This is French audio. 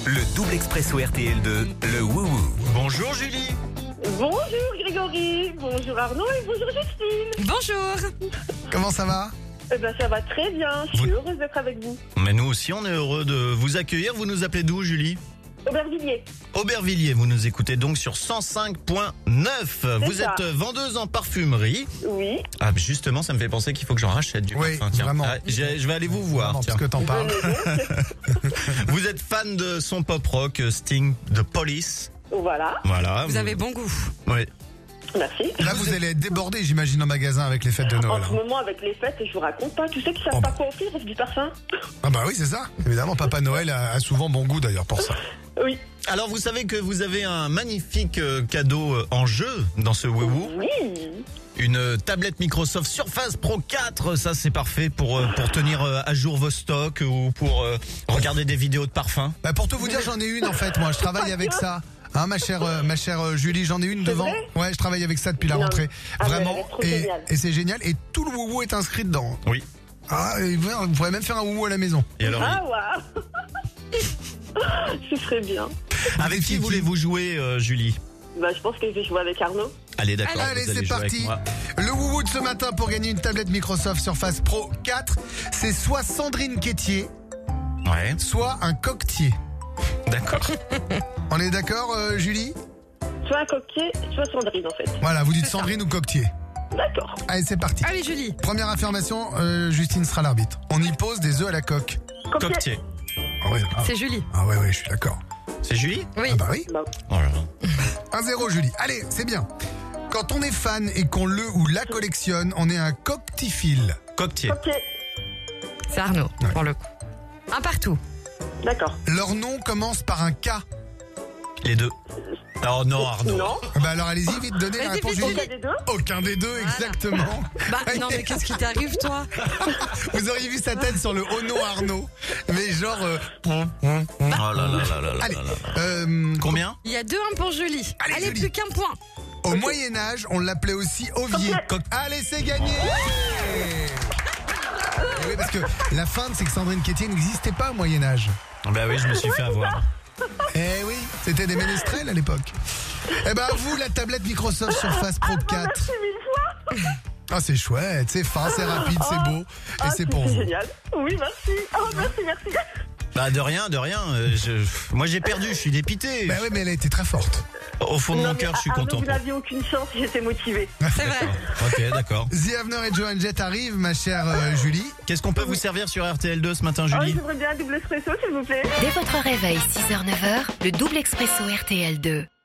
Le double expresso RTL2, le wouhou. Bonjour Julie. Bonjour Grégory, bonjour Arnaud et bonjour Justine. Bonjour. Comment ça va? Eh ben ça va très bien, je suis heureuse d'être avec vous. Mais nous aussi on est heureux de vous accueillir. Vous nous appelez d'où Julie? Aubervilliers. Aubervilliers, vous nous écoutez donc sur 105.9. Vous ça. êtes vendeuse en parfumerie. Oui. Ah Justement, ça me fait penser qu'il faut que j'en rachète du Oui, parfum. Tiens. vraiment. Ah, je vais aller vous voir. Vraiment, tiens. parce que t'en parles. Vous êtes fan de son pop rock, Sting, The Police. Voilà, Voilà. Vous avez bon goût. Oui. merci. Là, vous allez être débordé, j'imagine, en magasin avec les fêtes de En Noël. ce moment avec les fêtes, je vous raconte pas, tu sais qu'ils savent Oh, pas quoi offrir, c'est du parfum. Ah bah oui, c'est ça. Évidemment, Papa Noël a souvent bon goût d'ailleurs pour ça. Oui. Alors vous savez que vous avez un magnifique cadeau en jeu dans ce wouhou. Oui. Une tablette Microsoft Surface Pro 4, ça c'est parfait pour tenir à jour vos stocks ou pour regarder des vidéos de parfums. Bah pour tout vous dire, j'en ai une en fait. Moi, je travaille avec ça. Hein, ma chère Julie, j'en ai une C'est devant. vrai Ouais, je travaille avec ça depuis la Non, rentrée. mais- Vraiment. elle est trop Et géniale. c'est génial. Et tout le wouhou est inscrit dedans. Oui. Ah, et vous pourrez même faire un wouhou à la maison. Et alors, Ah waouh. Ce serait bien. avec qui voulez-vous jouer, Julie? Bah je pense que je vais jouer avec Arnaud. Allez, d'accord. Allez, vous allez c'est jouer avec parti. moi. Le wouhou de ce matin pour gagner une tablette Microsoft Surface Pro 4, c'est soit Sandrine Quétier, Ouais, soit un coquetier. d'accord. On est d'accord, Julie? Soit un coquetier, soit Sandrine en fait. Voilà, vous dites Sandrine ou coquetier. D'accord. Allez, c'est parti. Allez Julie. Première affirmation, Justine sera l'arbitre. On y pose des œufs à la coque. Coquetier. Ah ouais, C'est Julie. je suis d'accord. C'est Julie? Oui. Ah bah oui. Bah, Oh là là. 1-0 Julie. Allez, c'est bien. Quand on est fan et qu'on le ou la collectionne, on est un coctiphile. Coquetier. ok, C'est Arnaud, Ouais. pour le coup. Un partout. d'accord. Leur nom commence par un K. Les deux. Oh non, Arnaud. Non. Bah alors allez-y, vite, donnez la Vas-y, réponse vite, Julie. Aucun des deux. Aucun des deux, exactement. Bah non mais qu'est-ce qui t'arrive toi? Vous auriez vu sa tête sur le oh non Arnaud. Mais genre... Oh là là là là là Allez, là là. Combien? Il y a 2-1 pour Julie. Allez, Allez, Julie. plus qu'un point. au Moyen-Âge, on l'appelait aussi Ovier. Allez, c'est gagné. Et oui, parce que la feinte, c'est que Sandrine Quétier n'existait pas au Moyen-Âge. Bah oui, je me suis fait avoir. Eh oui, c'était des ménestrels à l'époque. Eh ben, à vous, la tablette Microsoft Surface Pro 4. Merci mille fois. Ah, c'est chouette, c'est fin, c'est rapide, c'est beau. Et c'est pour c'est vous. génial. Oui, merci. Oh, merci. Bah de rien, de rien. Moi j'ai perdu, je suis dépité. Bah oui, mais elle a été très forte. Au fond de Non, mon mais cœur, je suis Arnaud, content. vous n'aviez aucune chance, j'étais motivée. C'est vrai. Ok, d'accord. The Avener et Joan Jett arrivent, ma chère Julie. Qu'est-ce qu'on peut vous servir sur RTL2 ce matin, Oh, Julie? j'aimerais bien un double espresso, s'il vous plaît. Dès votre réveil, 6h-9h, le double expresso RTL2.